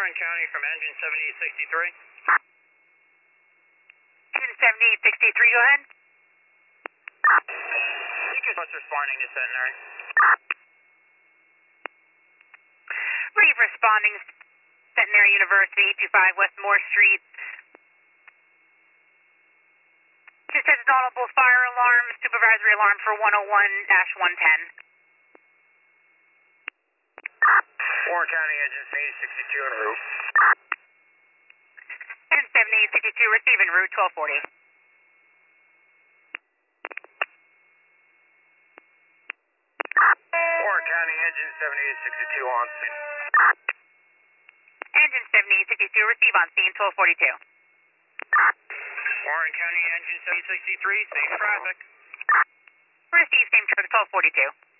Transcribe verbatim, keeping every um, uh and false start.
Warren County from engine seventy-eight sixty-three. Engine seventy-eight sixty-three, go ahead. What's responding to Centenary? Reeve responding, Centenary University, eight two five West Moore Street. Just has an audible fire alarm, supervisory alarm for one oh one dash one ten. Warren County engine seventy-eight sixty-two en route. Engine seventy-eight sixty-two, receive en route, twelve forty. Warren County engine seventy-eight sixty-two on scene. Engine seventy-eight sixty-two, receive on scene, twelve forty-two. Warren County engine seventy-eight sixty-three, same traffic. Receive, same traffic, twelve forty-two.